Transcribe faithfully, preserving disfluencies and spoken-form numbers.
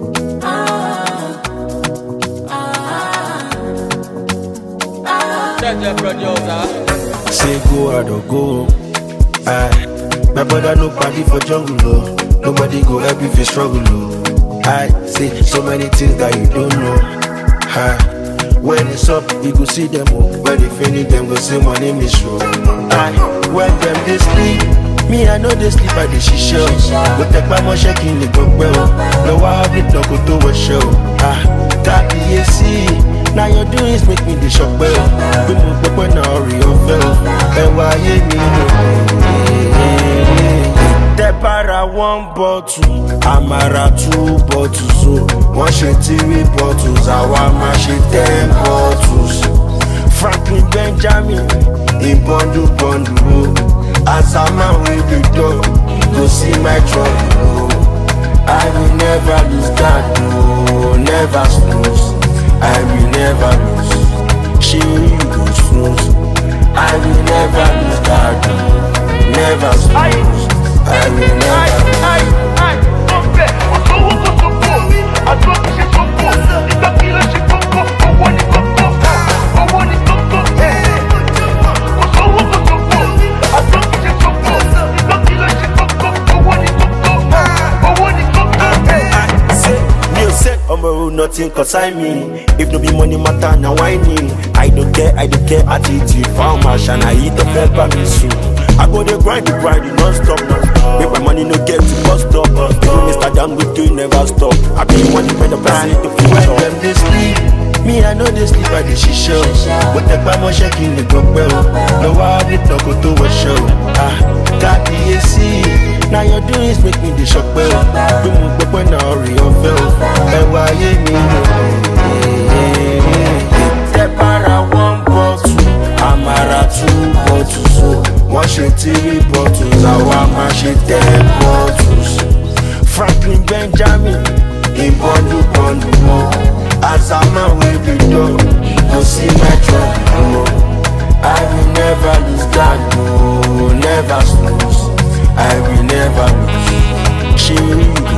Say go out or go. Aye. My brother no party for jungle, oh. Nobody go help if you struggle, oh. I say so many things that you don't know. Aye. When it's up, you go see them, oh. When they finish them, go say my name is show. Aye. When them they sleep, me I know they sleep at the shisha. Go take my money shaking the go well. No I have it, no go to a show. Ah, that B A C. Now your doings make me the shock bell. We move up when I hurry up fell. And why you need the para one bottle, Amara two bottles. So one shit three bottles, I want my shit ten bottles. Franklin Benjamin in bundle bundle. As a man with the dog, go see my trouble. I will never lose that, no, never snooze. I will never lose. She will snooze. I will never lose that, no, never snooze. I will never lose. Nothing concern me. If no be money matter, now whining. I don't care, I don't care attitude. Found my shine, I eat the fed by me soon. I go the grind, the grind, non-stop, non-stop. Make my money no get to bust up. Even Mister Dangote never stop. I be one when the person to feel when them they sleep. Me I know they sleep at the shisha. But take my money shaking the go well. No I have it, no go to a show. Ah, got B A C. Now your doings make me the shock bell. We move up when I hurry up fell. And why you need the para one bottle, Amara two bottles. So one shit three bottles, I want my shit ten bottles. Franklin Benjamin in bundle bundle. As a man with the dog, go see my trouble. I will never lose that, no, never snooze. I will never lose. She will